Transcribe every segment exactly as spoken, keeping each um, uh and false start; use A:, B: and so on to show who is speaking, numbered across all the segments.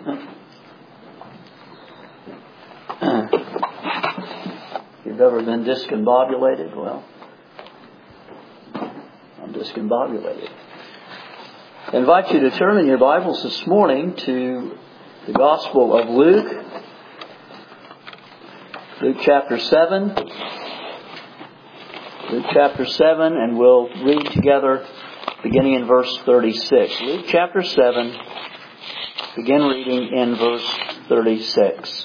A: You've ever been discombobulated? Well, I'm discombobulated. I invite you to turn in your Bibles this morning to the Gospel of Luke, Luke chapter seven. Luke chapter seven, and we'll read together beginning in verse thirty-six. Luke chapter seven, begin reading in verse thirty-six.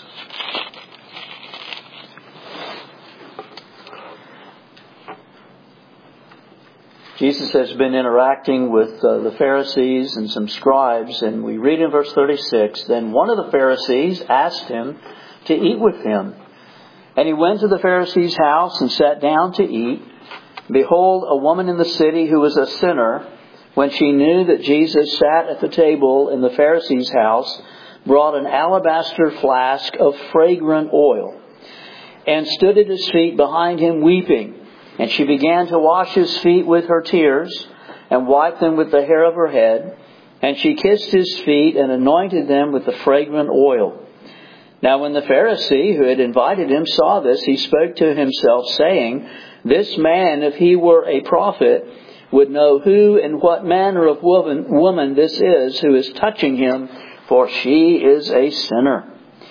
A: Jesus has been interacting with uh, the Pharisees and some scribes, and we read in verse thirty-six, Then one of the Pharisees asked him to eat with him. And he went to the Pharisee's house and sat down to eat. Behold, a woman in the city who was a sinner, when she knew that Jesus sat at the table in the Pharisee's house, brought an alabaster flask of fragrant oil, and stood at his feet behind him weeping. And she began to wash his feet with her tears, and wiped them with the hair of her head. And she kissed his feet, and anointed them with the fragrant oil. Now when the Pharisee who had invited him saw this, he spoke to himself, saying, This man, if he were a prophet, would know who and what manner of woman, woman this is who is touching him, for she is a sinner.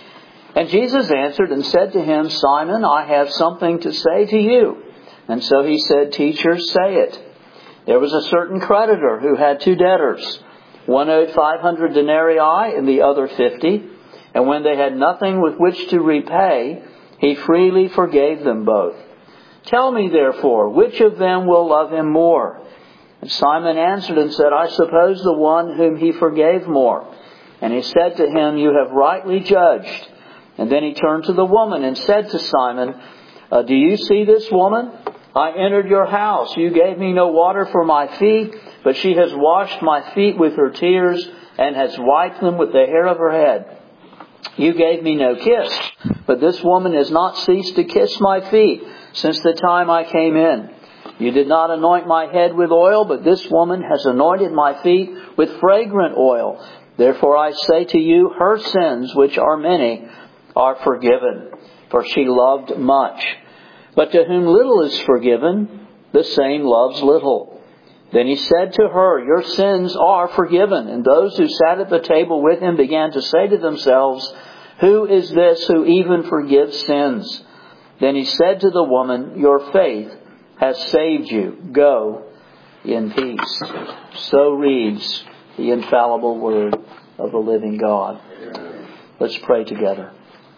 A: And Jesus answered and said to him, Simon, I have something to say to you. And so he said, Teacher, say it. There was a certain creditor who had two debtors. One owed five hundred denarii and the other fifty. And when they had nothing with which to repay, he freely forgave them both. Tell me, therefore, which of them will love him more? And Simon answered and said, I suppose the one whom he forgave more. And he said to him, You have rightly judged. And then he turned to the woman and said to Simon, uh, Do you see this woman? I entered your house. You gave me no water for my feet, but she has washed my feet with her tears and has wiped them with the hair of her head. You gave me no kiss, but this woman has not ceased to kiss my feet since the time I came in. You did not anoint my head with oil, but this woman has anointed my feet with fragrant oil. Therefore I say to you, her sins, which are many, are forgiven, for she loved much. But to whom little is forgiven, the same loves little. Then he said to her, Your sins are forgiven. And those who sat at the table with him began to say to themselves, Who is this who even forgives sins? Then he said to the woman, Your faith has saved you. Go in peace. So reads the infallible word of the living God. Let's pray together.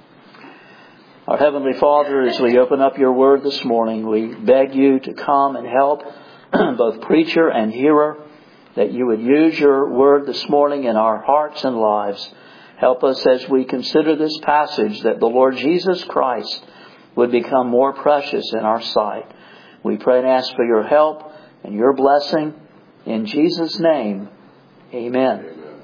A: Our Heavenly Father, as we open up your word this morning, we beg you to come and help both preacher and hearer, that you would use your word this morning in our hearts and lives. Help us as we consider this passage, that the Lord Jesus Christ would become more precious in our sight. We pray and ask for your help and your blessing. In Jesus' name, amen.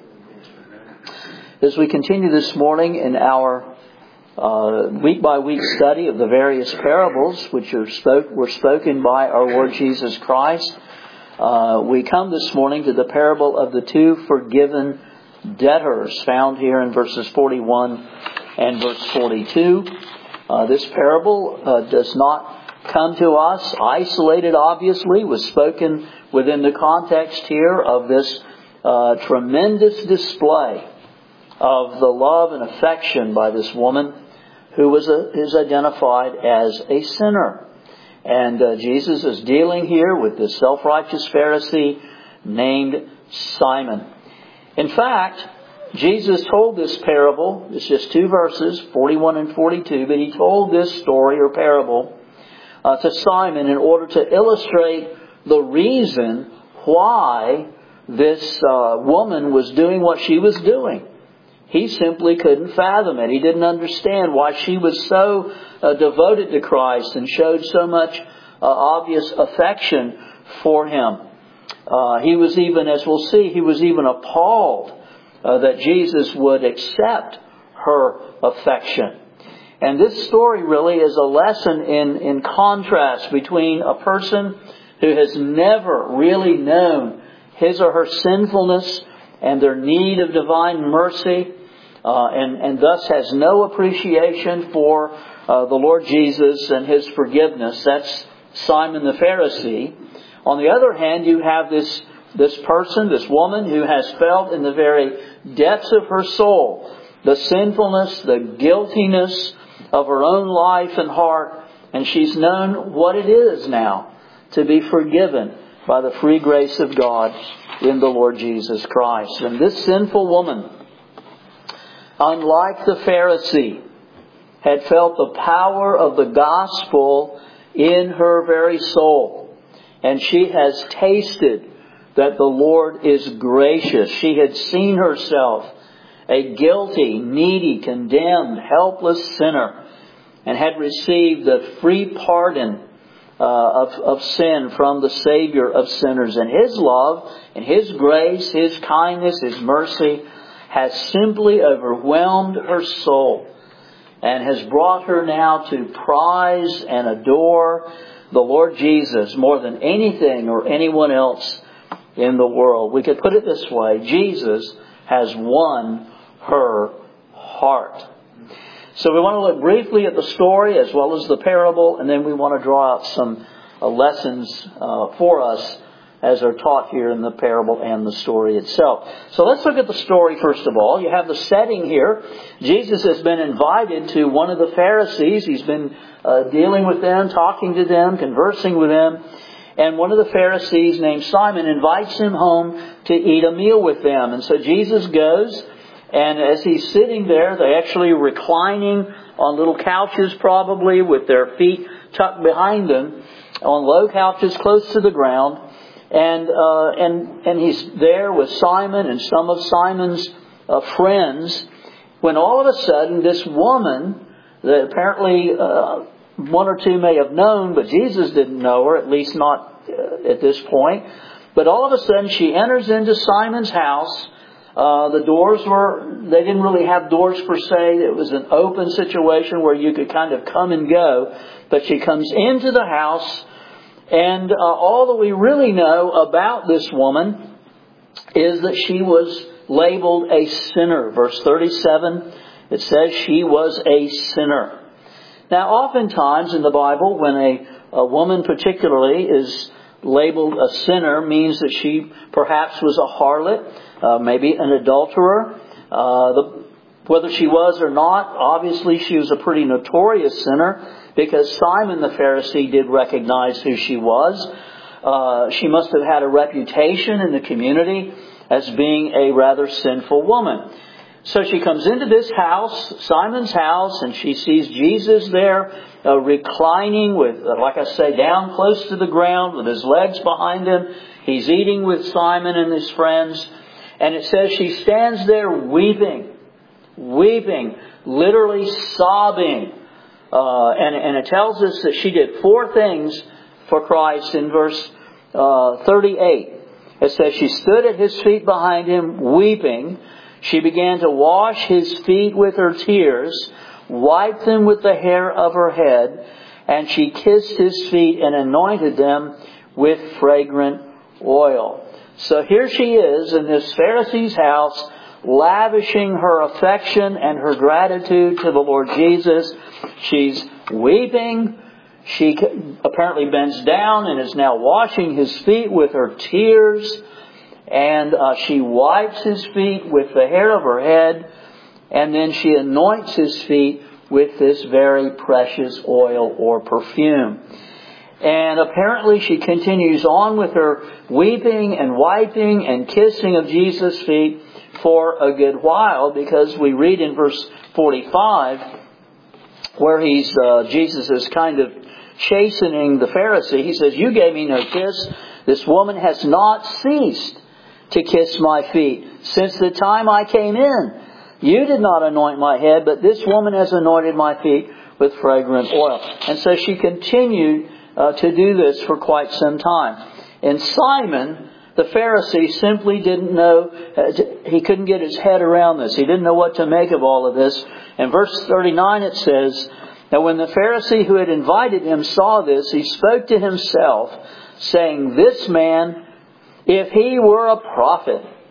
A: As we continue this morning in our Uh, week-by-week study of the various parables which are spoke, were spoken by our Lord Jesus Christ, uh, we come this morning to the parable of the two forgiven debtors found here in verses forty-one and verse forty-two. Uh, this parable uh, does not come to us isolated, obviously. It was spoken within the context here of this uh, tremendous display of the love and affection by this woman who was a, is identified as a sinner. And uh, Jesus is dealing here with this self-righteous Pharisee named Simon. In fact, Jesus told this parable, it's just two verses, forty-one and forty-two, but he told this story or parable uh, to Simon in order to illustrate the reason why this uh, woman was doing what she was doing. He simply couldn't fathom it. He didn't understand why she was so uh, devoted to Christ and showed so much uh, obvious affection for Him. Uh, he was even, as we'll see, he was even appalled uh, that Jesus would accept her affection. And this story really is a lesson in, in contrast between a person who has never really known his or her sinfulness and their need of divine mercy, uh, and, and thus has no appreciation for uh, the Lord Jesus and His forgiveness. That's Simon the Pharisee. On the other hand, you have this, this person, this woman, who has felt in the very depths of her soul the sinfulness, the guiltiness of her own life and heart, and she's known what it is now to be forgiven by the free grace of God in the Lord Jesus Christ. And this sinful woman, unlike the Pharisee, had felt the power of the gospel in her very soul. And she has tasted that the Lord is gracious. She had seen herself a guilty, needy, condemned, helpless sinner, and had received the free pardon uh, of, of sin from the Savior of sinners. And His love and His grace, His kindness, His mercy has simply overwhelmed her soul and has brought her now to prize and adore the Lord Jesus more than anything or anyone else in the world. We could put it this way: Jesus has won her heart. So we want to look briefly at the story as well as the parable, and then we want to draw out some uh, lessons uh, for us as are taught here in the parable and the story itself. So let's look at the story first of all. You have the setting here. Jesus has been invited to one of the Pharisees. He's been uh, dealing with them, talking to them, conversing with them. And one of the Pharisees named Simon invites him home to eat a meal with them. And so Jesus goes, and as he's sitting there, they're actually reclining on little couches probably with their feet tucked behind them on low couches close to the ground. And uh, and and he's there with Simon and some of Simon's uh, friends, when all of a sudden this woman that apparently uh, one or two may have known, but Jesus didn't know her, at least not uh, at this point. But all of a sudden she enters into Simon's house. Uh, the doors were, they didn't really have doors per se. It was an open situation where you could kind of come and go. But she comes into the house. And uh, all that we really know about this woman is that she was labeled a sinner. Verse thirty-seven, it says she was a sinner. Now, oftentimes in the Bible, when a, a woman particularly is labeled a sinner, means that she perhaps was a harlot, uh, maybe an adulterer. Uh, the, whether she was or not, obviously she was a pretty notorious sinner, because Simon the Pharisee did recognize who she was. Uh, she must have had a reputation in the community as being a rather sinful woman. So she comes into this house, Simon's house, and she sees Jesus there uh, reclining with, uh, like I say, down close to the ground with his legs behind him. He's eating with Simon and his friends. And it says she stands there weeping, weeping, literally sobbing. Uh, and, and it tells us that she did four things for Christ in verse uh, thirty-eight. It says she stood at his feet behind him, weeping. She began to wash his feet with her tears, wiped them with the hair of her head, and she kissed his feet and anointed them with fragrant oil. So here she is in this Pharisee's house, lavishing her affection and her gratitude to the Lord Jesus. She's weeping. She apparently bends down and is now washing his feet with her tears. And uh, she wipes his feet with the hair of her head. And then she anoints his feet with this very precious oil or perfume. And apparently she continues on with her weeping and wiping and kissing of Jesus' feet for a good while, because we read in verse forty-five where he's uh, Jesus is kind of chastening the Pharisee. He says, "You gave me no kiss. This woman has not ceased to kiss my feet since the time I came in. You did not anoint my head, but this woman has anointed my feet with fragrant oil." And so she continued uh, to do this for quite some time. And Simon the Pharisee simply didn't know, uh, he couldn't get his head around this. He didn't know what to make of all of this. In verse thirty-nine it says, "Now when the Pharisee who had invited him saw this, he spoke to himself, saying, 'This man, if he were a prophet,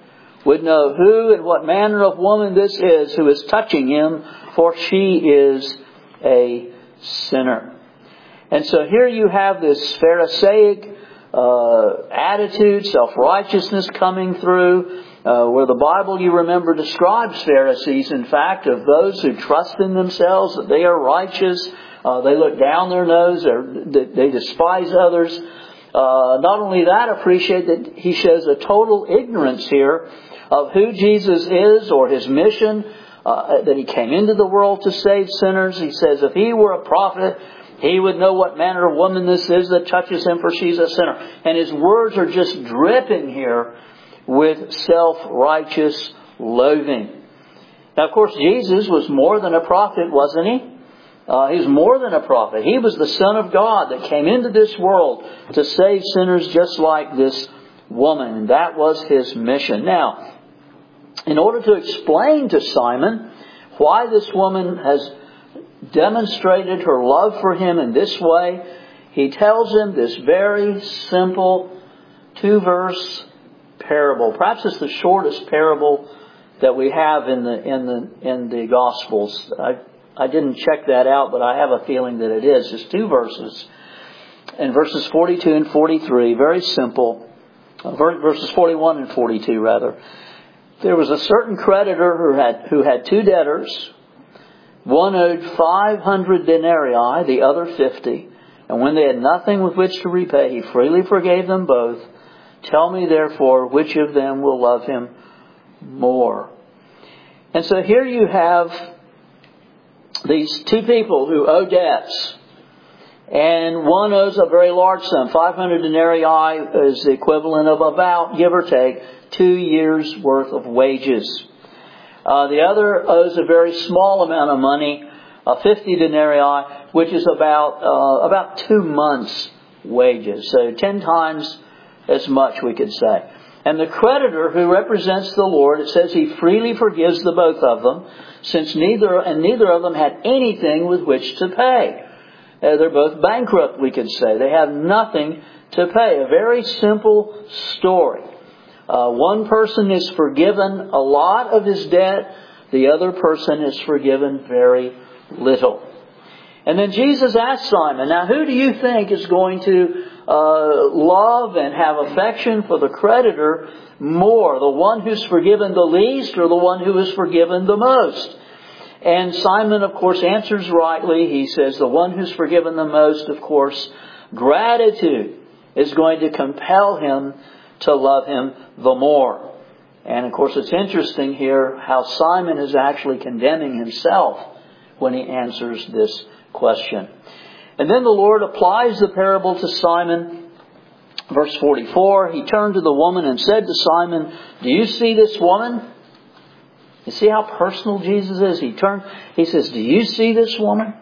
A: would know who and what manner of woman this is who is touching him, for she is a sinner. And so here you have this Pharisaic uh, attitude, self-righteousness coming through, uh, where the Bible, you remember, describes Pharisees, in fact, of those who trust in themselves, that they are righteous. Uh, they look down their nose, they despise others. Uh, not only that, appreciate that he shows a total ignorance here of who Jesus is or his mission, uh, that he came into the world to save sinners. He says if he were a prophet, he would know what manner of woman this is that touches him, for she's a sinner. And his words are just dripping here with self-righteous loathing. Now, of course, Jesus was more than a prophet, wasn't he? Uh, he was more than a prophet. He was the Son of God that came into this world to save sinners just like this woman. And that was his mission. Now, in order to explain to Simon why this woman has demonstrated her love for him in this way, he tells him this very simple two-verse parable. Perhaps it's the shortest parable that we have in the in the in the Gospels. I I didn't check that out, but I have a feeling that it is. Just two verses. In verses forty-two and forty-three, very simple. Verses forty-one and forty-two, rather. There was a certain creditor who had who had two debtors. One owed five hundred denarii, the other fifty. And when they had nothing with which to repay, he freely forgave them both. Tell me, therefore, which of them will love him more? And so here you have these two people who owe debts. And one owes a very large sum. five hundred denarii is the equivalent of about, give or take, two years' worth of wages. Uh, the other owes a very small amount of money, uh, fifty denarii, which is about uh, about two months' wages. So ten times as much, we could say. And the creditor who represents the Lord, it says he freely forgives the both of them, since neither and neither of them had anything with which to pay. Uh, they're both bankrupt, we could say. They have nothing to pay. A very simple story. Uh, one person is forgiven a lot of his debt. The other person is forgiven very little. And then Jesus asked Simon, now who do you think is going to uh, love and have affection for the creditor more? The one who's forgiven the least or the one who is forgiven the most? And Simon, of course, answers rightly. He says the one who's forgiven the most, of course, gratitude is going to compel him to love him the more. And of course, it's interesting here how Simon is actually condemning himself when he answers this question. And then the Lord applies the parable to Simon. Verse forty-four, he turned to the woman and said to Simon, do you see this woman? You see how personal Jesus is? He turned, he says, do you see this woman?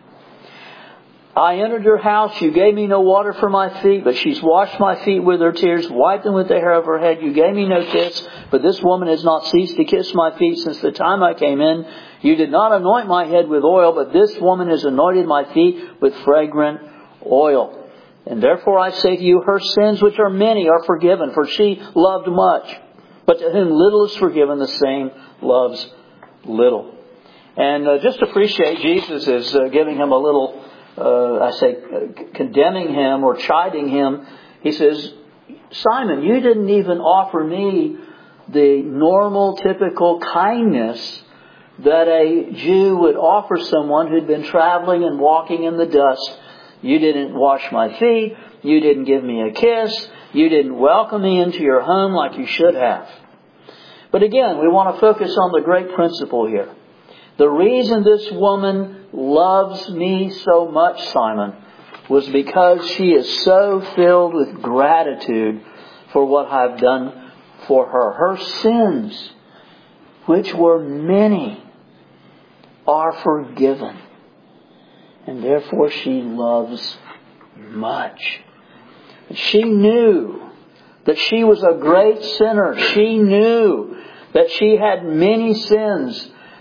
A: I entered your house. You gave me no water for my feet, but she's washed my feet with her tears, wiped them with the hair of her head. You gave me no kiss, but this woman has not ceased to kiss my feet since the time I came in. You did not anoint my head with oil, but this woman has anointed my feet with fragrant oil. And therefore I say to you, her sins, which are many, are forgiven, for she loved much. But to whom little is forgiven, the same loves little. And uh, just appreciate Jesus is uh, giving him a little... Uh, I say, uh, condemning him or chiding him. He says, Simon, you didn't even offer me the normal, typical kindness that a Jew would offer someone who'd been traveling and walking in the dust. You didn't wash my feet. You didn't give me a kiss. You didn't welcome me into your home like you should have. But again, we want to focus on the great principle here. The reason this woman loves me so much, Simon, was because she is so filled with gratitude for what I've done for her. Her sins, which were many, are forgiven. And therefore she loves much. She knew that she was a great sinner. She knew that she had many sins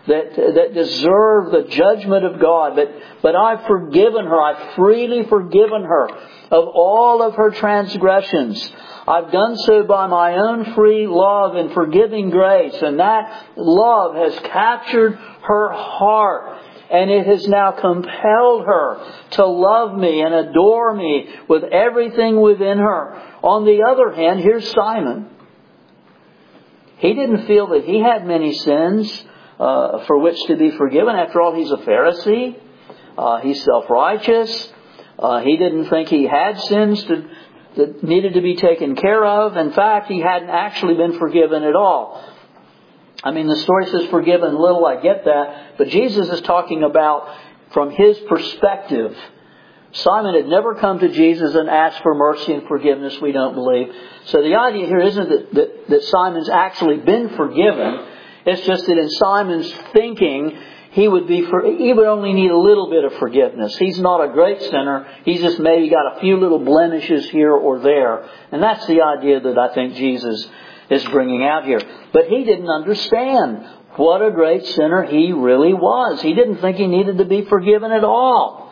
A: that that deserve the judgment of God. But, but I've forgiven her. I've freely forgiven her of all of her transgressions. I've done so by my own free love and forgiving grace. And that love has captured her heart. And it has now compelled her to love me and adore me with everything within her. On the other hand, here's Simon. He didn't feel that he had many sins uh, for which to be forgiven. After all, he's a Pharisee. Uh, he's self-righteous. Uh, he didn't think he had sins to, that needed to be taken care of. In fact, he hadn't actually been forgiven at all. I mean, the story says forgiven little, I get that. But Jesus is talking about from his perspective. Simon had never come to Jesus and asked for mercy and forgiveness, we don't believe. So the idea here isn't that, that, that Simon's actually been forgiven. It's just that in Simon's thinking, he would be for, he would only need a little bit of forgiveness. He's not a great sinner. He's just maybe got a few little blemishes here or there. And that's the idea that I think Jesus is bringing out here. But he didn't understand what a great sinner he really was. He didn't think he needed to be forgiven at all.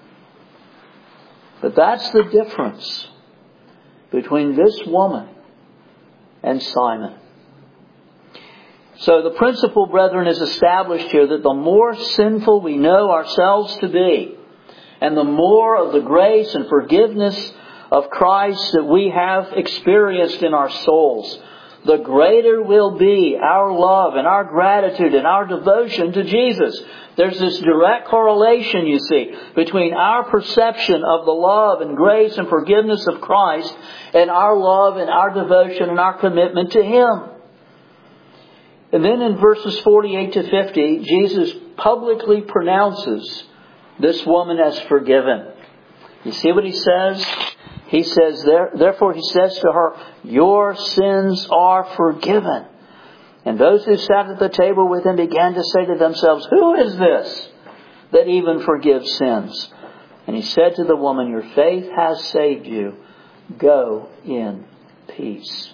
A: But that's the difference between this woman and Simon. So the principle, brethren, is established here that the more sinful we know ourselves to be, and the more of the grace and forgiveness of Christ that we have experienced in our souls, the greater will be our love and our gratitude and our devotion to Jesus. There's this direct correlation, you see, between our perception of the love and grace and forgiveness of Christ and our love and our devotion and our commitment to Him. And then in verses forty-eight to fifty, Jesus publicly pronounces this woman as forgiven. You see what He says? He says, therefore He says to her, your sins are forgiven. And those who sat at the table with Him began to say to themselves, who is this that even forgives sins? And He said to the woman, your faith has saved you. Go in peace.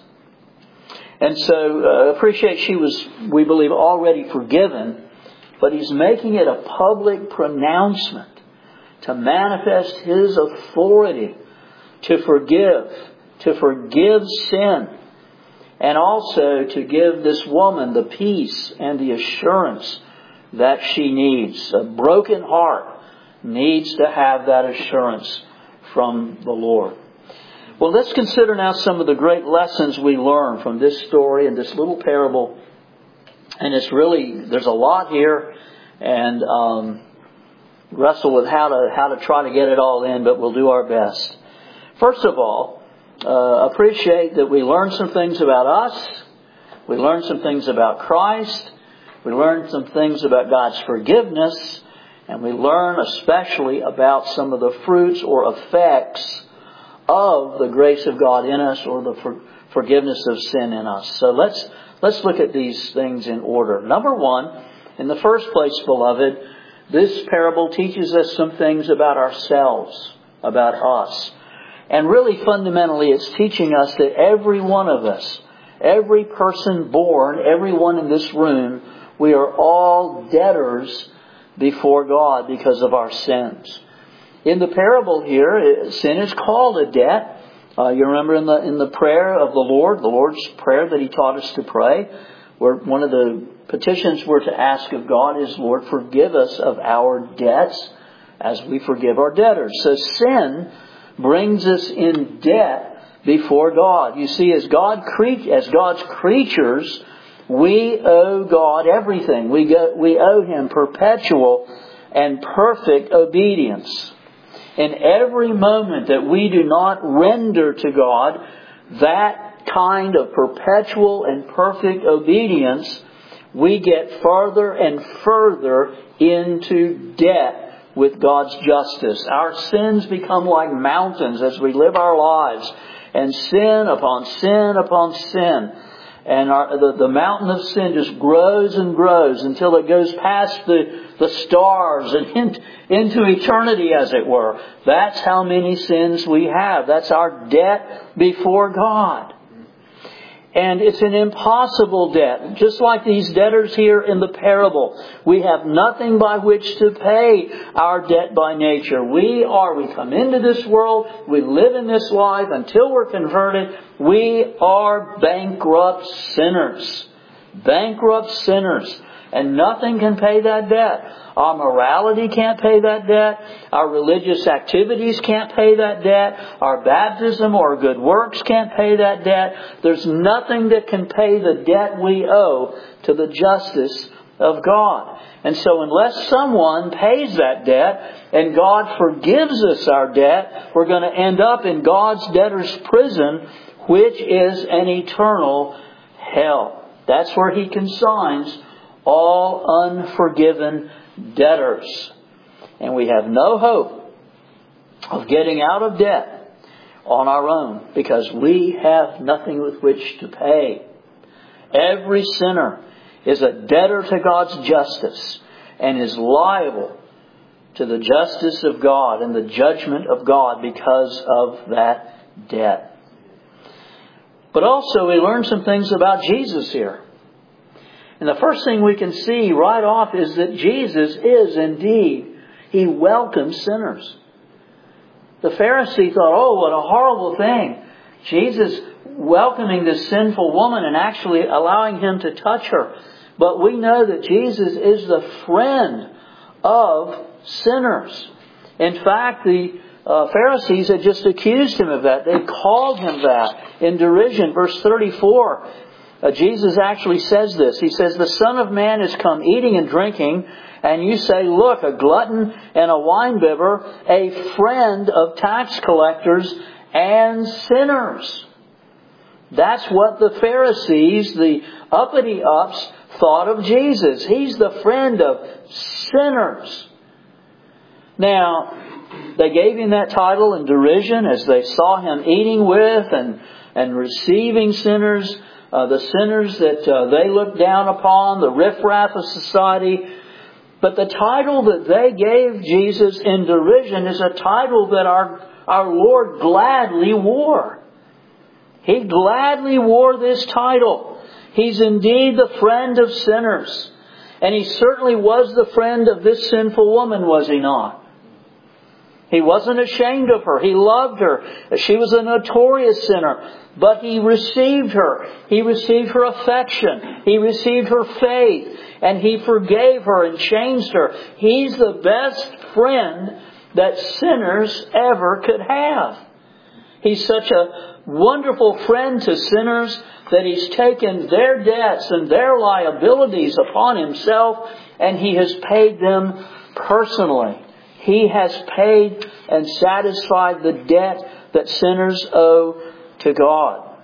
A: And so uh, appreciate she was, we believe, already forgiven. But He's making it a public pronouncement to manifest His authority to forgive, to forgive sin, and also to give this woman the peace and the assurance that she needs. A broken heart needs to have that assurance from the Lord. Well, let's consider now some of the great lessons we learn from this story and this little parable. And it's really, there's a lot here, and um, wrestle with how to how to try to get it all in, but we'll do our best. First of all, uh, appreciate that we learn some things about us. We learn some things about Christ. We learn some things about God's forgiveness. And we learn especially about some of the fruits or effects of the grace of God in us or the for, forgiveness of sin in us. So let's let's look at these things in order. Number one, in the first place, beloved, this parable teaches us some things about ourselves, about us. And really fundamentally it's teaching us that every one of us, every person born, everyone in this room, we are all debtors before God because of our sins. In the parable here, sin is called a debt. Uh, you remember in the in the prayer of the Lord, the Lord's prayer that He taught us to pray, where one of the petitions we're to ask of God is, Lord, forgive us of our debts as we forgive our debtors. So sin brings us in debt before God. You see, as God cre- as God's creatures, we owe God everything. We go, we owe Him perpetual and perfect obedience. In every moment that we do not render to God that kind of perpetual and perfect obedience, we get further and further into debt with God's justice. Our sins become like mountains as we live our lives, and sin upon sin upon sin. And our, the, the mountain of sin just grows and grows until it goes past the, the stars and in, into eternity, as it were. That's how many sins we have. That's our debt before God. And it's an impossible debt. Just like these debtors here in the parable. We have nothing by which to pay our debt by nature. We are, we come into this world, we live in this life until we're converted. We are bankrupt sinners. Bankrupt sinners. And nothing can pay that debt. Our morality can't pay that debt. Our religious activities can't pay that debt. Our baptism or good works can't pay that debt. There's nothing that can pay the debt we owe to the justice of God. And so unless someone pays that debt and God forgives us our debt, we're going to end up in God's debtor's prison, which is an eternal hell. That's where He consigns all unforgiven debtors. And we have no hope of getting out of debt on our own because we have nothing with which to pay. Every sinner is a debtor to God's justice and is liable to the justice of God and the judgment of God because of that debt. But also we learn some things about Jesus here. And the first thing we can see right off is that Jesus is indeed, He welcomes sinners. The Pharisee thought, oh, what a horrible thing. Jesus welcoming this sinful woman and actually allowing him to touch her. But we know that Jesus is the friend of sinners. In fact, the uh, Pharisees had just accused Him of that. They called Him that in derision. Verse thirty-four, uh, Jesus actually says this. He says, the Son of Man is come eating and drinking, and you say, look, a glutton and a winebibber, a friend of tax collectors and sinners. That's what the Pharisees, the uppity-ups, thought of Jesus. He's the friend of sinners. Now, they gave Him that title in derision as they saw Him eating with and, and receiving sinners, uh, the sinners that uh, they looked down upon, the riffraff of society. But the title that they gave Jesus in derision is a title that our, our Lord gladly wore. He gladly wore this title. He's indeed the friend of sinners. And He certainly was the friend of this sinful woman, was He not? He wasn't ashamed of her. He loved her. She was a notorious sinner. But He received her. He received her affection. He received her faith. And He forgave her and changed her. He's the best friend that sinners ever could have. He's such a wonderful friend to sinners that He's taken their debts and their liabilities upon Himself, and He has paid them personally. He has paid and satisfied the debt that sinners owe to God.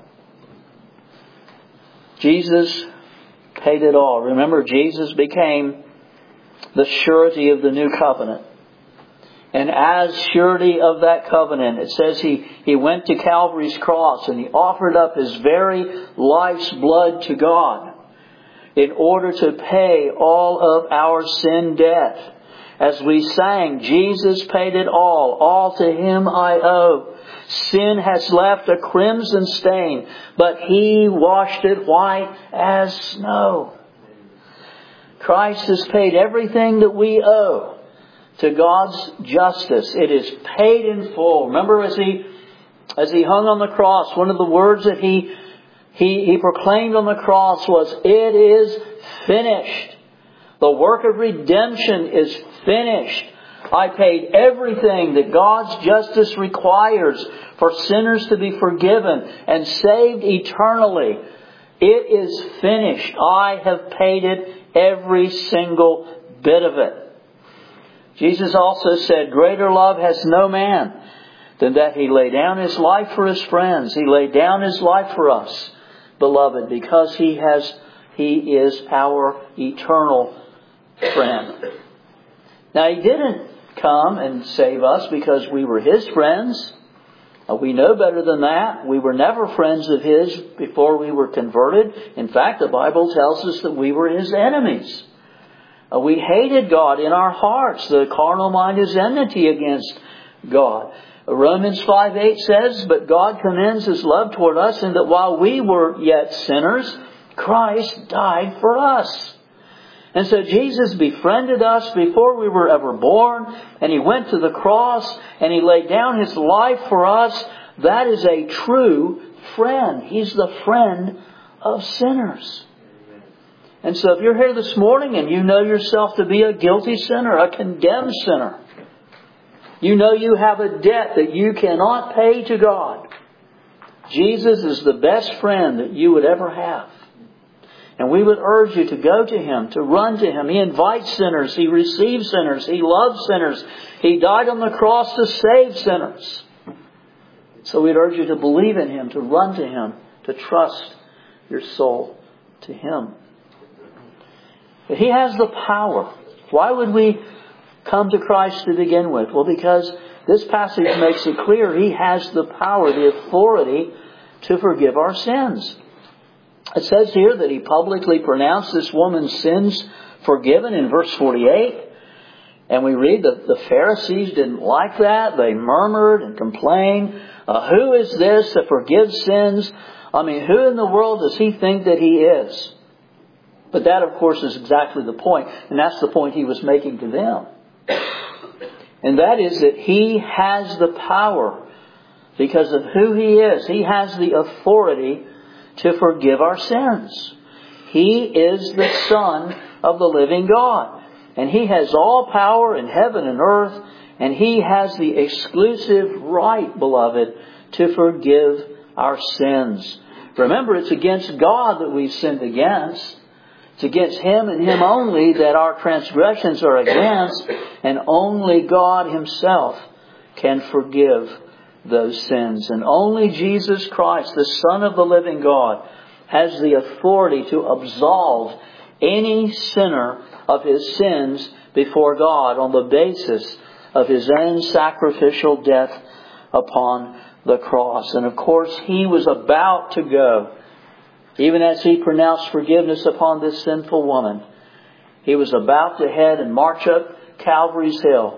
A: Jesus paid it all. Remember, Jesus became the surety of the new covenant. And as surety of that covenant, it says he, he went to Calvary's cross and He offered up His very life's blood to God in order to pay all of our sin debt. As we sang, Jesus paid it all. All to Him I owe. Sin has left a crimson stain, but He washed it white as snow. Christ has paid everything that we owe to God's justice. It is paid in full. Remember as He as He hung on the cross, one of the words that He He, he proclaimed on the cross was, it is finished. The work of redemption is finished. I paid everything that God's justice requires for sinners to be forgiven and saved eternally. It is finished. I have paid it, every single bit of it. Jesus also said, greater love has no man than that He lay down His life for His friends. He laid down His life for us, beloved, because He has, He is our eternal friend. Now, He didn't come and save us because we were His friends. We know better than that. We were never friends of His before we were converted. In fact, the Bible tells us that we were His enemies. We hated God in our hearts. The carnal mind is enmity against God. Romans five eight says, "But God commends His love toward us in that while we were yet sinners, Christ died for us." And so Jesus befriended us before we were ever born, and He went to the cross, and He laid down His life for us. That is a true friend. He's the friend of sinners. And so if you're here this morning and you know yourself to be a guilty sinner, a condemned sinner, you know you have a debt that you cannot pay to God, Jesus is the best friend that you would ever have. And we would urge you to go to Him, to run to Him. He invites sinners. He receives sinners. He loves sinners. He died on the cross to save sinners. So we'd urge you to believe in Him, to run to Him, to trust your soul to Him. But He has the power. Why would we come to Christ to begin with? Well, because this passage makes it clear He has the power, the authority to forgive our sins. It says here that He publicly pronounced this woman's sins forgiven in verse forty-eight. And we read that the Pharisees didn't like that. They murmured and complained. Uh, who is this that forgives sins? I mean, who in the world does He think that He is? But that, of course, is exactly the point. And that's the point He was making to them. And that is that He has the power because of who He is. He has the authority to forgive our sins. He is the Son of the living God. And He has all power in heaven and earth. And He has the exclusive right, beloved, to forgive our sins. Remember, it's against God that we've sinned against. It's against Him and Him only that our transgressions are against. And only God Himself can forgive those sins. And only Jesus Christ, the Son of the living God, has the authority to absolve any sinner of his sins before God on the basis of His own sacrificial death upon the cross. And of course, He was about to go, even as He pronounced forgiveness upon this sinful woman, He was about to head and march up Calvary's hill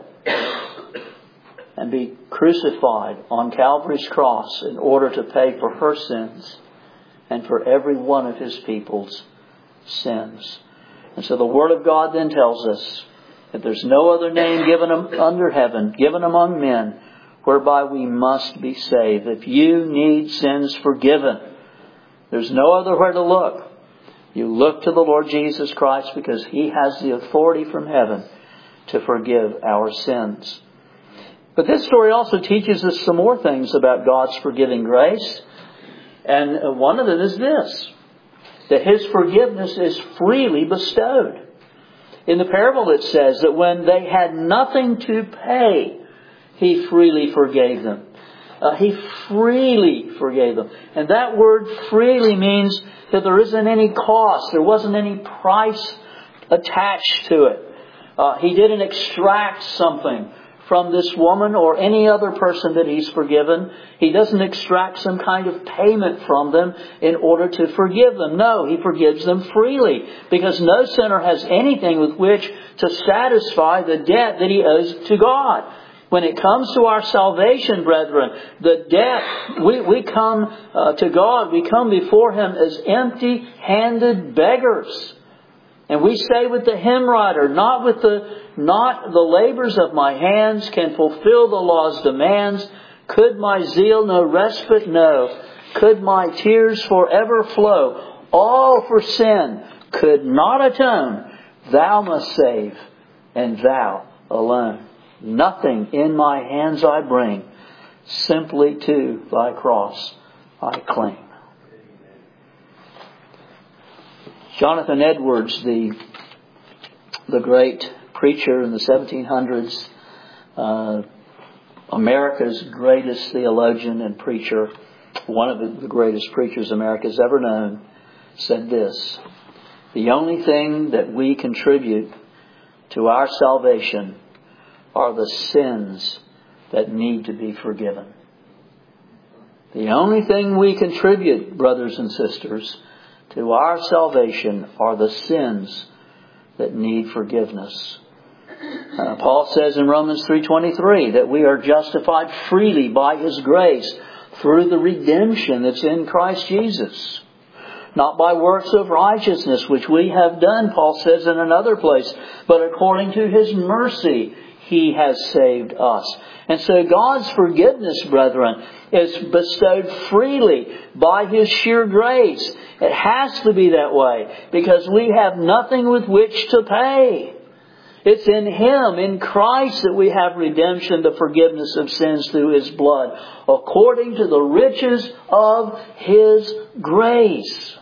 A: and be crucified on Calvary's cross in order to pay for her sins and for every one of His people's sins. And so the Word of God then tells us that there's no other name given under heaven, given among men, whereby we must be saved. If you need sins forgiven, there's no other where to look. You look to the Lord Jesus Christ because He has the authority from heaven to forgive our sins. But this story also teaches us some more things about God's forgiving grace. And one of them is this, that His forgiveness is freely bestowed. In the parable it says that when they had nothing to pay, He freely forgave them. Uh, he freely forgave them. And that word freely means that there isn't any cost. There wasn't any price attached to it. Uh, he didn't extract something from this woman or any other person that He's forgiven. He doesn't extract some kind of payment from them in order to forgive them. No, He forgives them freely because no sinner has anything with which to satisfy the debt that he owes to God. When it comes to our salvation, brethren, the debt, we, we come uh, to God, we come before Him as empty-handed beggars. And we say with the hymn writer, not with the not the labors of my hands can fulfill the law's demands. Could my zeal no respite know? Could my tears forever flow? All for sin could not atone. Thou must save, and Thou alone. Nothing in my hands I bring, simply to Thy cross I cling. Jonathan Edwards, the the great preacher in the seventeen hundreds, uh, America's greatest theologian and preacher, one of the, the greatest preachers America's ever known, said this: the only thing that we contribute to our salvation are the sins that need to be forgiven. The only thing we contribute, brothers and sisters, to our salvation are the sins that need forgiveness. Uh, Paul says in Romans three twenty-three that we are justified freely by His grace through the redemption that's in Christ Jesus. Not by works of righteousness which we have done, Paul says in another place, but according to His mercy He has saved us. And so God's forgiveness, brethren, is bestowed freely by His sheer grace. It has to be that way because we have nothing with which to pay. It's in Him, in Christ, that we have redemption, the forgiveness of sins through His blood, according to the riches of His grace.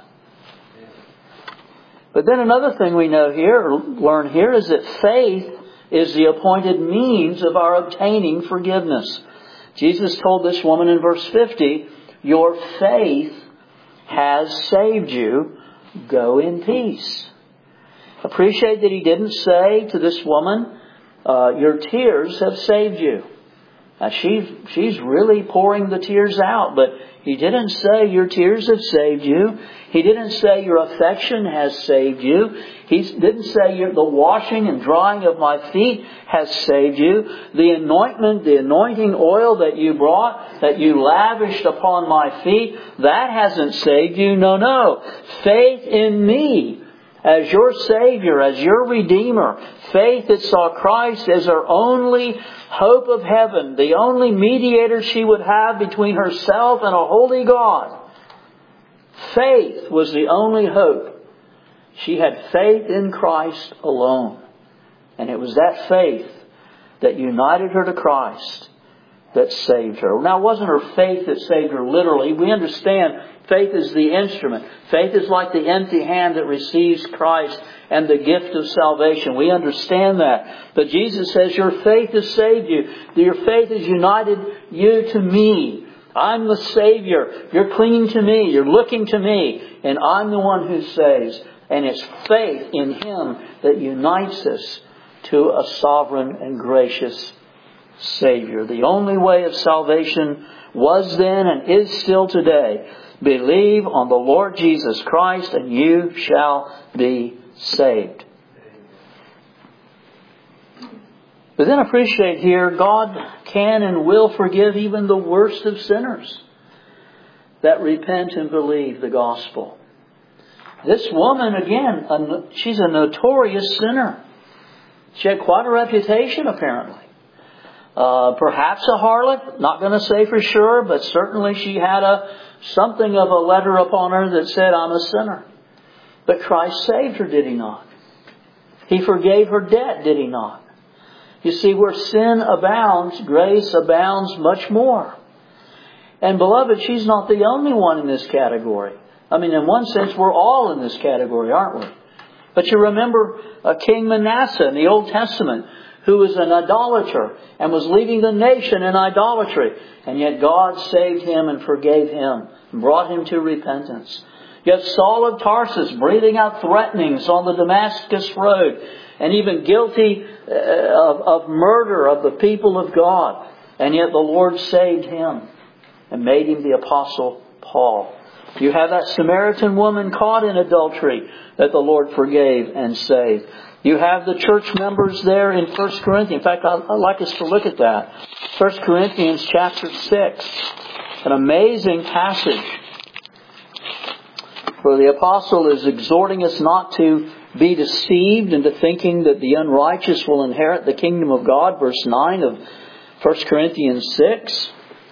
A: But then another thing we know here, or learn here, is that faith is the appointed means of our obtaining forgiveness. Jesus told this woman in verse fifty, your faith has saved you. Go in peace. Appreciate that He didn't say to this woman, uh, your tears have saved you. Now she's, she's really pouring the tears out, but He didn't say your tears have saved you. He didn't say your affection has saved you. He didn't say your, the washing and drying of my feet has saved you. The anointment, the anointing oil that you brought, that you lavished upon my feet, that hasn't saved you. No, no. Faith in me as your Savior, as your Redeemer. Faith that saw Christ as her only hope of heaven, the only mediator she would have between herself and a holy God. Faith was the only hope. She had faith in Christ alone. And it was that faith that united her to Christ that saved her. Now, it wasn't her faith that saved her literally. We understand faith is the instrument. Faith is like the empty hand that receives Christ and the gift of salvation. We understand that. But Jesus says your faith has saved you. Your faith has united you to me. I'm the Savior. You're clinging to me. You're looking to me. And I'm the one who saves. And it's faith in Him that unites us to a sovereign and gracious Savior. The only way of salvation was then and is still today. Believe on the Lord Jesus Christ and you shall be saved. But then appreciate here, God can and will forgive even the worst of sinners that repent and believe the gospel. This woman, again, she's a notorious sinner. She had quite a reputation, apparently. Uh, perhaps a harlot, not going to say for sure, but certainly she had a something of a letter upon her that said, I'm a sinner. But Christ saved her, did He not? He forgave her debt, did He not? You see, where sin abounds, grace abounds much more. And beloved, she's not the only one in this category. I mean, in one sense, we're all in this category, aren't we? But you remember uh, King Manasseh in the Old Testament, who was an idolater and was leading the nation in idolatry. And yet God saved him and forgave him and brought him to repentance. You have Saul of Tarsus breathing out threatenings on the Damascus road and even guilty uh, of, of murder of the people of God. And yet the Lord saved him and made him the Apostle Paul. You have that Samaritan woman caught in adultery that the Lord forgave and saved. You have the church members there in First Corinthians. In fact, I'd like us to look at that. First Corinthians chapter six. An amazing passage where the apostle is exhorting us not to be deceived into thinking that the unrighteous will inherit the kingdom of God. Verse nine of First Corinthians six.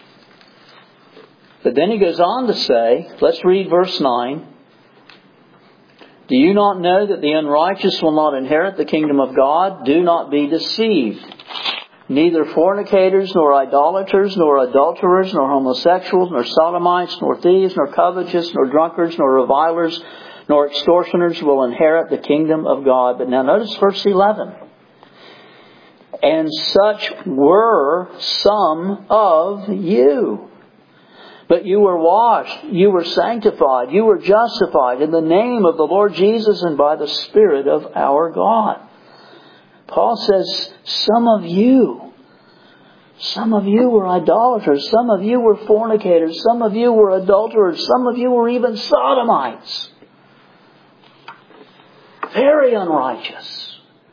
A: But then he goes on to say, let's read verse nine. Do you not know that the unrighteous will not inherit the kingdom of God? Do not be deceived. Neither fornicators, nor idolaters, nor adulterers, nor homosexuals, nor sodomites, nor thieves, nor covetous, nor drunkards, nor revilers, nor extortioners will inherit the kingdom of God. But now notice verse eleven. And such were some of you. But you were washed, you were sanctified, you were justified in the name of the Lord Jesus and by the Spirit of our God. Paul says, some of you, some of you were idolaters, some of you were fornicators, some of you were adulterers, some of you were even sodomites. Very unrighteous.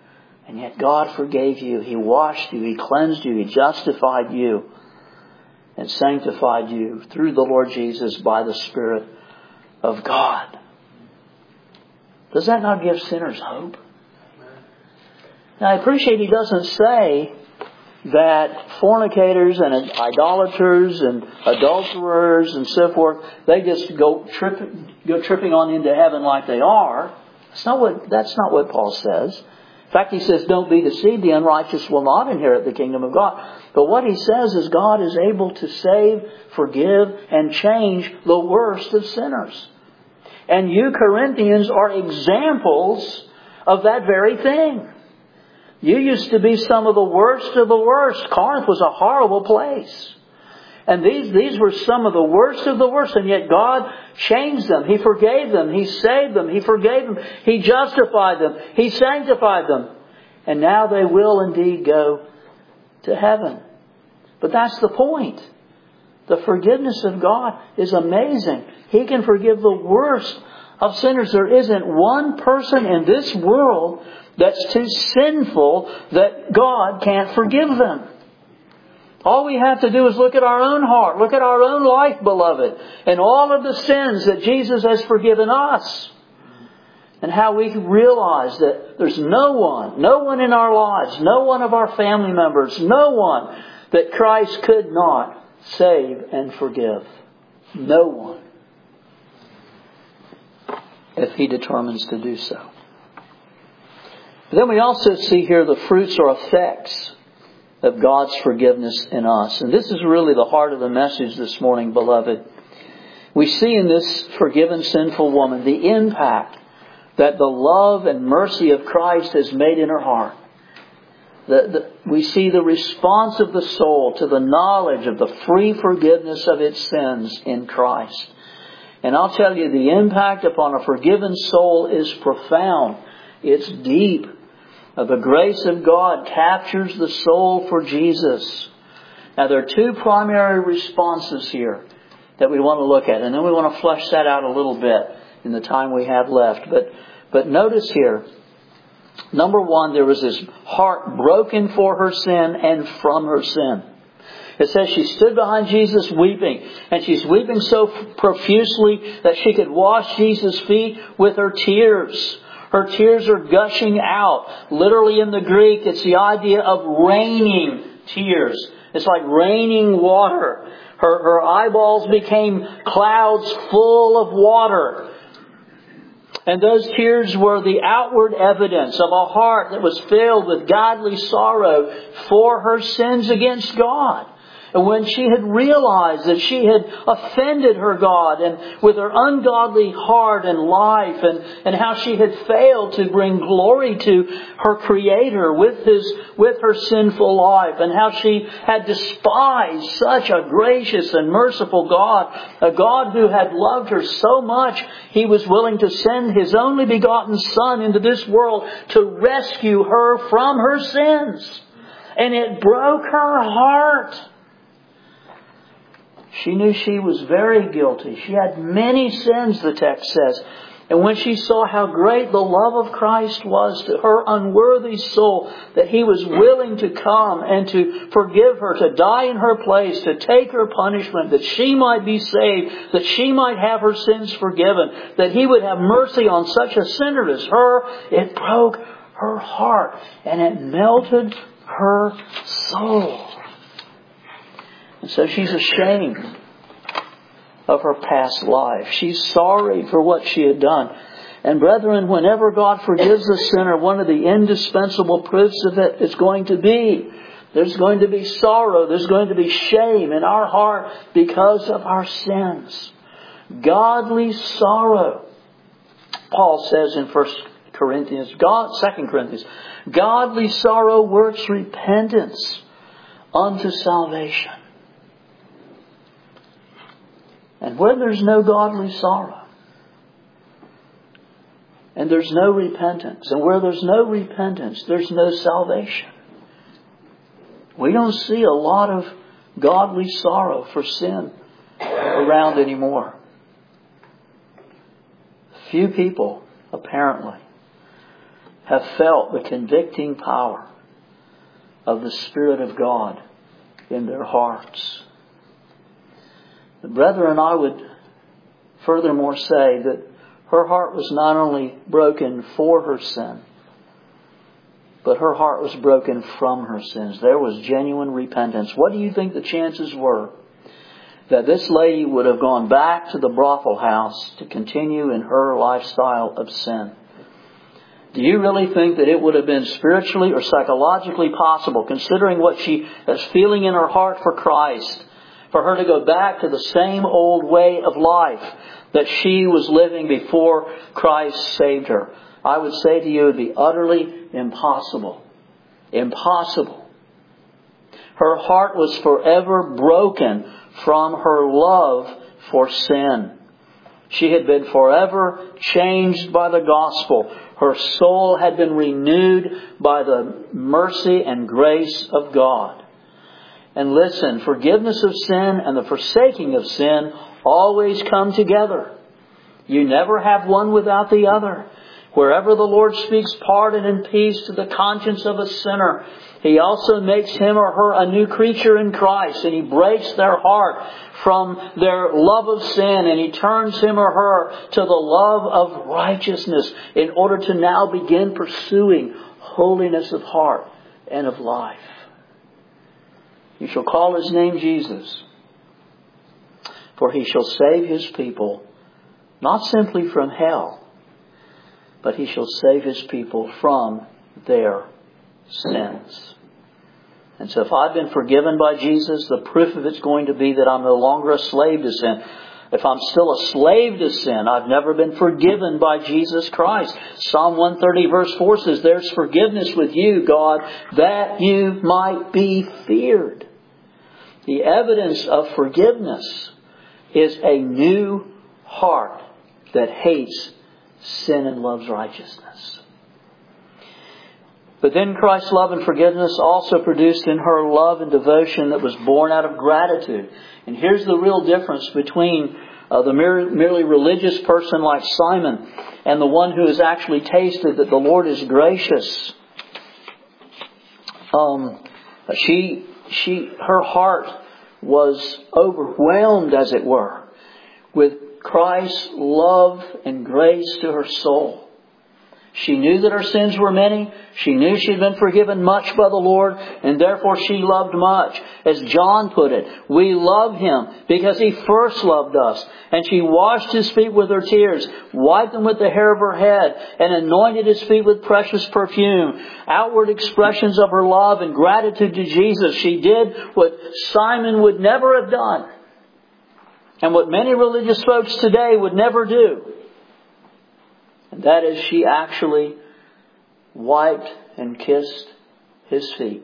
A: And yet God forgave you. He washed you. He cleansed you. He justified you and sanctified you through the Lord Jesus by the Spirit of God. Does that not give sinners hope? Now I appreciate He doesn't say that fornicators and idolaters and adulterers and so forth, they just go, trip, go tripping on into heaven like they are. That's not what, that's not what Paul says. In fact, he says, don't be deceived, the unrighteous will not inherit the kingdom of God. But what he says is God is able to save, forgive, and change the worst of sinners. And you Corinthians are examples of that very thing. You used to be some of the worst of the worst. Corinth was a horrible place. And these, these were some of the worst of the worst. And yet God changed them. He forgave them. He saved them. He forgave them. He justified them. He sanctified them. And now they will indeed go to heaven. But that's the point. The forgiveness of God is amazing. He can forgive the worst of sinners. There isn't one person in this world that's too sinful that God can't forgive them. All we have to do is look at our own heart, look at our own life, beloved, and all of the sins that Jesus has forgiven us. And how we realize that there's no one, no one in our lives, no one of our family members, no one that Christ could not save and forgive. No one. If He determines to do so. Then we also see here the fruits or effects of God's forgiveness in us. And this is really the heart of the message this morning, beloved. We see in this forgiven sinful woman the impact that the love and mercy of Christ has made in her heart. The, the, we see the response of the soul to the knowledge of the free forgiveness of its sins in Christ. And I'll tell you, the impact upon a forgiven soul is profound. It's deep. The grace of God captures the soul for Jesus. Now there are two primary responses here that we want to look at. And then we want to flesh that out a little bit in the time we have left. But, but notice here, number one, there was this heart broken for her sin and from her sin. It says she stood behind Jesus weeping. And she's weeping so profusely that she could wash Jesus' feet with her tears. Her tears are gushing out. Literally in the Greek, it's the idea of raining tears. It's like raining water. Her, her eyeballs became clouds full of water. And those tears were the outward evidence of a heart that was filled with godly sorrow for her sins against God. And when she had realized that she had offended her God and with her ungodly heart and life and, and how she had failed to bring glory to her Creator with his with her sinful life and how she had despised such a gracious and merciful God, a God who had loved her so much He was willing to send His only begotten Son into this world to rescue her from her sins. And it broke her heart. She knew she was very guilty. She had many sins, the text says. And when she saw how great the love of Christ was to her unworthy soul, that He was willing to come and to forgive her, to die in her place, to take her punishment, that she might be saved, that she might have her sins forgiven, that He would have mercy on such a sinner as her, it broke her heart and it melted her soul. And so she's ashamed of her past life. She's sorry for what she had done. And brethren, whenever God forgives a sinner, one of the indispensable proofs of it is going to be, there's going to be sorrow, there's going to be shame in our heart because of our sins. Godly sorrow. Paul says in First Corinthians, God, Second Corinthians, godly sorrow works repentance unto salvation. And where there's no godly sorrow, and there's no repentance, and where there's no repentance, there's no salvation. We don't see a lot of godly sorrow for sin around anymore. Few people, apparently, have felt the convicting power of the Spirit of God in their hearts. The brethren, I would furthermore say that her heart was not only broken for her sin, but her heart was broken from her sins. There was genuine repentance. What do you think the chances were that this lady would have gone back to the brothel house to continue in her lifestyle of sin? Do you really think that it would have been spiritually or psychologically possible, considering what she is feeling in her heart for Christ, for her to go back to the same old way of life that she was living before Christ saved her? I would say to you, it would be utterly impossible. Impossible. Her heart was forever broken from her love for sin. She had been forever changed by the gospel. Her soul had been renewed by the mercy and grace of God. And listen, forgiveness of sin and the forsaking of sin always come together. You never have one without the other. Wherever the Lord speaks pardon and peace to the conscience of a sinner, He also makes him or her a new creature in Christ, and He breaks their heart from their love of sin, and He turns him or her to the love of righteousness in order to now begin pursuing holiness of heart and of life. You shall call His name Jesus, for He shall save His people, not simply from hell, but He shall save His people from their sins. And so if I've been forgiven by Jesus, the proof of it's going to be that I'm no longer a slave to sin. If I'm still a slave to sin, I've never been forgiven by Jesus Christ. Psalm one thirty verse four says, there's forgiveness with you, God, that you might be feared. The evidence of forgiveness is a new heart that hates sin and loves righteousness. But then Christ's love and forgiveness also produced in her love and devotion that was born out of gratitude. And here's the real difference between uh, the mere, merely religious person like Simon and the one who has actually tasted that the Lord is gracious. Um, she, she, her heart was overwhelmed, as it were, with Christ's love and grace to her soul. She knew that her sins were many. She knew she had been forgiven much by the Lord, and therefore she loved much. As John put it, we love Him because He first loved us. And she washed His feet with her tears, wiped them with the hair of her head, and anointed His feet with precious perfume. Outward expressions of her love and gratitude to Jesus. She did what Simon would never have done, and what many religious folks today would never do. And that is, she actually wiped and kissed His feet.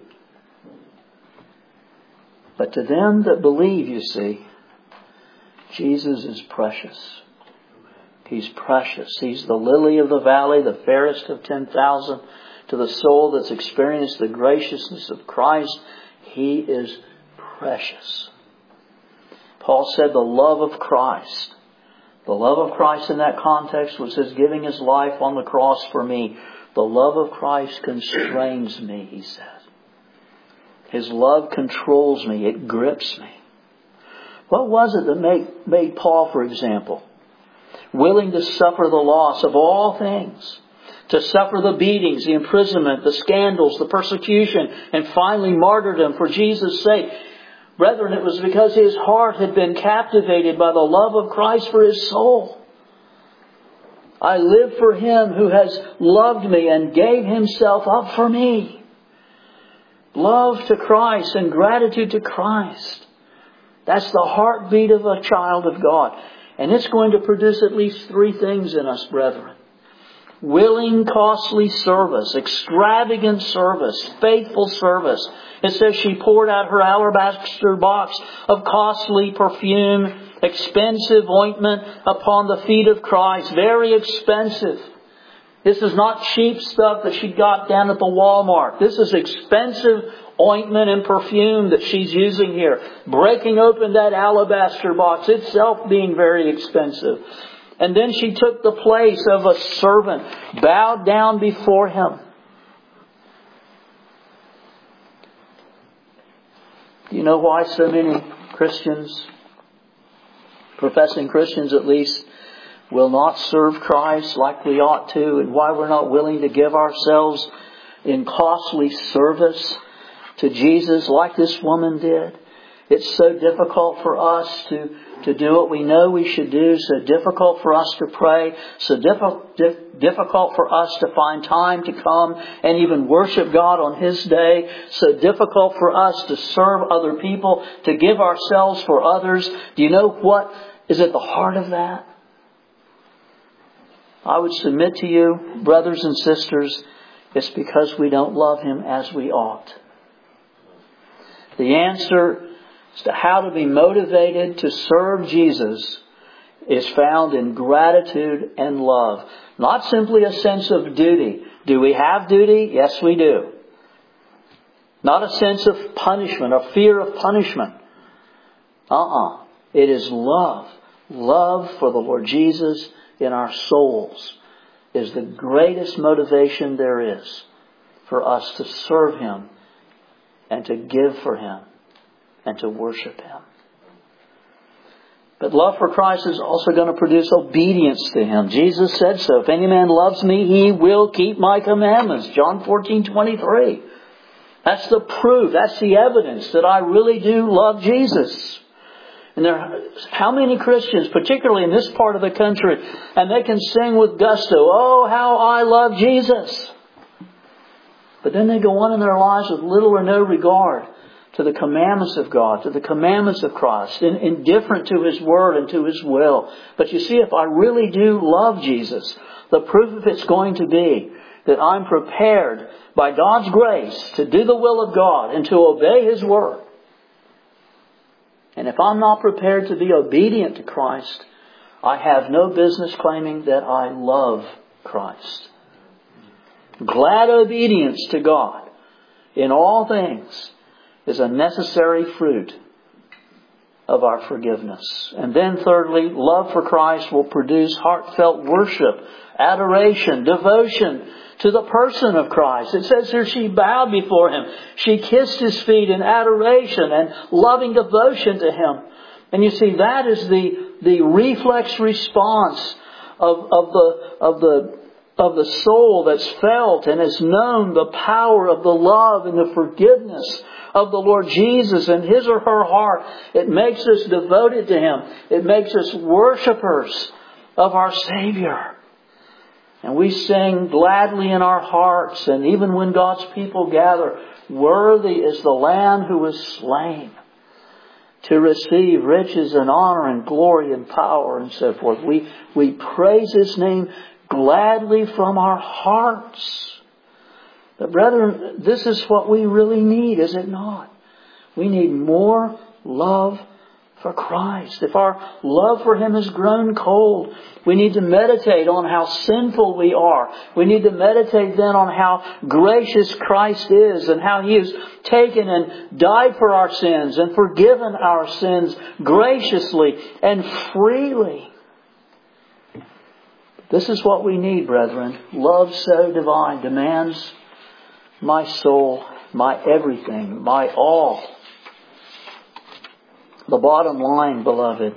A: But to them that believe, you see, Jesus is precious. He's precious. He's the lily of the valley, the fairest of ten thousand. To the soul that's experienced the graciousness of Christ, He is precious. Paul said the love of Christ. The love of Christ in that context was His giving His life on the cross for me. The love of Christ constrains me, he says. His love controls me. It grips me. What was it that made, made Paul, for example, willing to suffer the loss of all things? To suffer the beatings, the imprisonment, the scandals, the persecution, and finally martyrdom for Jesus' sake. Brethren, it was because his heart had been captivated by the love of Christ for his soul. I live for Him who has loved me and gave Himself up for me. Love to Christ and gratitude to Christ. That's the heartbeat of a child of God. And it's going to produce at least three things in us, brethren. Willing, costly service, extravagant service, faithful service. It says she poured out her alabaster box of costly perfume, expensive ointment upon the feet of Christ. Very expensive. This is not cheap stuff that she got down at the Walmart. This is expensive ointment and perfume that she's using here. Breaking open that alabaster box itself being very expensive. And then she took the place of a servant, bowed down before Him. Do you know why so many Christians, professing Christians at least, will not serve Christ like we ought to, and why we're not willing to give ourselves in costly service to Jesus like this woman did? It's so difficult for us to, to do what we know we should do, so difficult for us to pray, so difficult, difficult for us to find time to come and even worship God on His day, so difficult for us to serve other people, to give ourselves for others. Do you know what is at the heart of that? I would submit to you, brothers and sisters, it's because we don't love Him as we ought. The answer as to how to be motivated to serve Jesus is found in gratitude and love. Not simply a sense of duty. Do we have duty? Yes, we do. Not a sense of punishment or fear of punishment. Uh-uh. It is love. Love for the Lord Jesus in our souls is the greatest motivation there is for us to serve Him and to give for Him and to worship Him. But love for Christ is also going to produce obedience to Him. Jesus said so. If any man loves me, he will keep my commandments. John fourteen twenty-three. That's the proof. That's the evidence that I really do love Jesus. And there, how many Christians, particularly in this part of the country, and they can sing with gusto, "Oh, how I love Jesus." But then they go on in their lives with little or no regard to the commandments of God, to the commandments of Christ, in, indifferent to His Word and to His will. But you see, if I really do love Jesus, the proof of it's going to be that I'm prepared by God's grace to do the will of God and to obey His Word. And if I'm not prepared to be obedient to Christ, I have no business claiming that I love Christ. Glad obedience to God in all things is a necessary fruit of our forgiveness. And then thirdly, love for Christ will produce heartfelt worship, adoration, devotion to the person of Christ. It says here she bowed before Him. She kissed His feet in adoration and loving devotion to Him. And you see, that is the, the reflex response of, of the, of the, of the soul that's felt and has known the power of the love and the forgiveness of the Lord Jesus in his or her heart. It makes us devoted to Him. It makes us worshipers of our Savior. And we sing gladly in our hearts, and even when God's people gather, worthy is the Lamb who was slain to receive riches and honor and glory and power and so forth. We, we praise His name gladly from our hearts. But brethren, this is what we really need, is it not? We need more love for Christ. If our love for Him has grown cold, we need to meditate on how sinful we are. We need to meditate then on how gracious Christ is and how He has taken and died for our sins and forgiven our sins graciously and freely. This is what we need, brethren. Love so divine demands my soul, my everything, my all. The bottom line, beloved,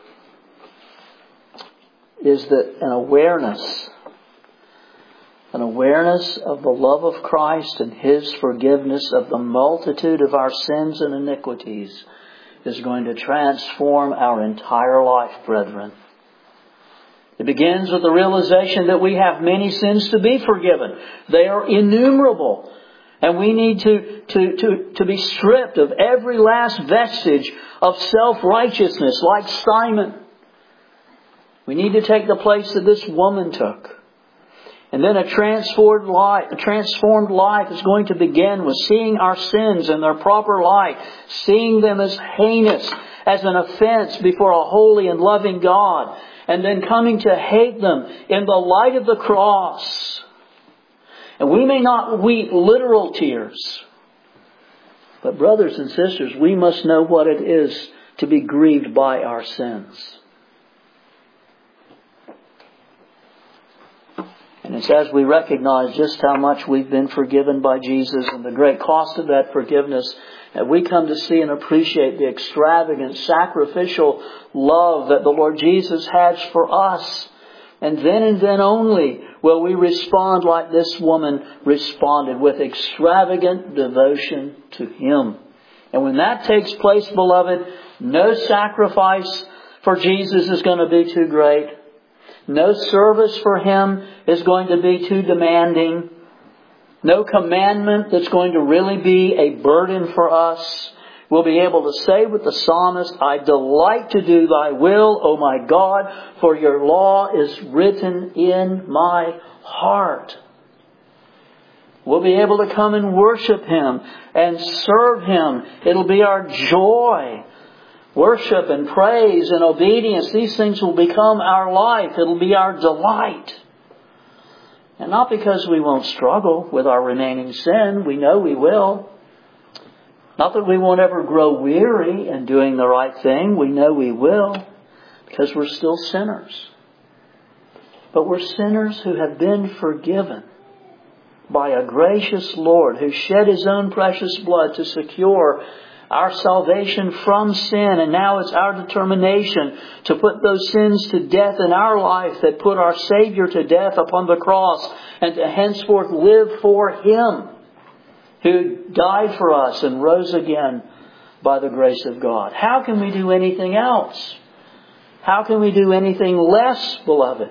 A: is that an awareness, an awareness of the love of Christ and His forgiveness of the multitude of our sins and iniquities is going to transform our entire life, brethren. It begins with the realization that we have many sins to be forgiven. They are innumerable. And we need to, to, to, to be stripped of every last vestige of self-righteousness like Simon. We need to take the place that this woman took. And then a transformed life, a transformed life is going to begin with seeing our sins in their proper light, seeing them as heinous, as an offense before a holy and loving God, and then coming to hate them in the light of the cross. And we may not weep literal tears, but brothers and sisters, we must know what it is to be grieved by our sins. And it's as we recognize just how much we've been forgiven by Jesus and the great cost of that forgiveness that we come to see and appreciate the extravagant, sacrificial love that the Lord Jesus has for us. And then and then only will we respond like this woman responded, with extravagant devotion to Him. And when that takes place, beloved, no sacrifice for Jesus is going to be too great. No service for Him is going to be too demanding. No commandment that's going to really be a burden for us. We'll be able to say with the psalmist, I delight to do Thy will, O my God, for Your law is written in my heart. We'll be able to come and worship Him and serve Him. It'll be our joy. Worship and praise and obedience, these things will become our life. It'll be our delight. And not because we won't struggle with our remaining sin. We know we will. Not that we won't ever grow weary in doing the right thing. We know we will. Because we're still sinners. But we're sinners who have been forgiven by a gracious Lord who shed His own precious blood to secure our salvation from sin. And now it's our determination to put those sins to death in our life that put our Savior to death upon the cross, and to henceforth live for Him who died for us and rose again by the grace of God. How can we do anything else? How can we do anything less, beloved?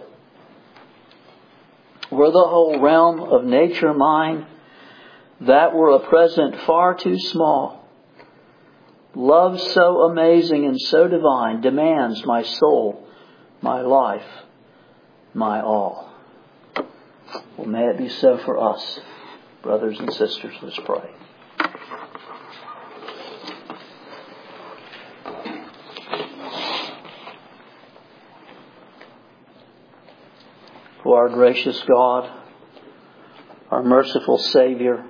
A: Were the whole realm of nature mine, that were a present far too small. Love so amazing and so divine demands my soul, my life, my all. Well, may it be so for us, brothers and sisters. Let's pray. For our gracious God, our merciful Savior,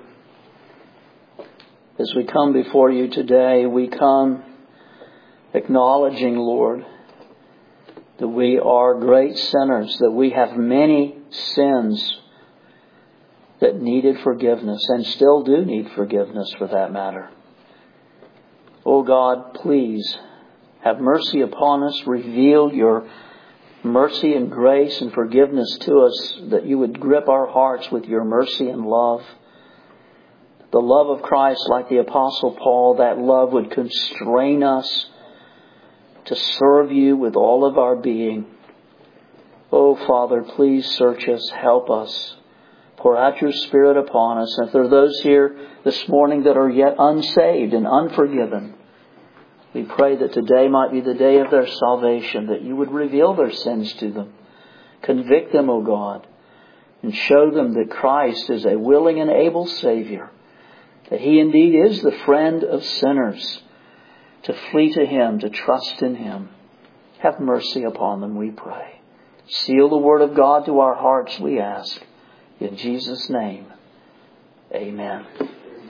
A: as we come before You today, we come acknowledging, Lord, that we are great sinners, that we have many sins that needed forgiveness and still do need forgiveness for that matter. Oh God, please have mercy upon us. Reveal Your mercy and grace and forgiveness to us, that You would grip our hearts with Your mercy and love. The love of Christ, like the Apostle Paul, that love would constrain us to serve You with all of our being. Oh, Father, please search us, help us. Pour out Your Spirit upon us. And if there are those here this morning that are yet unsaved and unforgiven, we pray that today might be the day of their salvation, that You would reveal their sins to them. Convict them, O God, and show them that Christ is a willing and able Savior, that He indeed is the friend of sinners, to flee to Him, to trust in Him. Have mercy upon them, we pray. Seal the Word of God to our hearts, we ask. In Jesus' name, amen.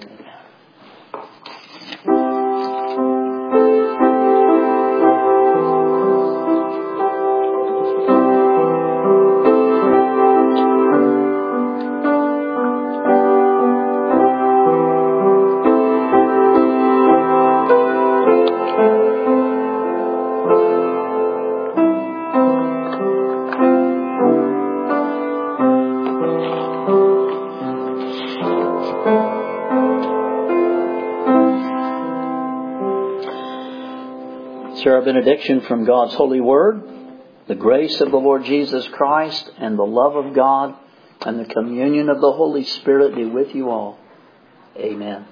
A: Our benediction from God's holy word, the grace of the Lord Jesus Christ and the love of God and the communion of the Holy Spirit be with you all. Amen.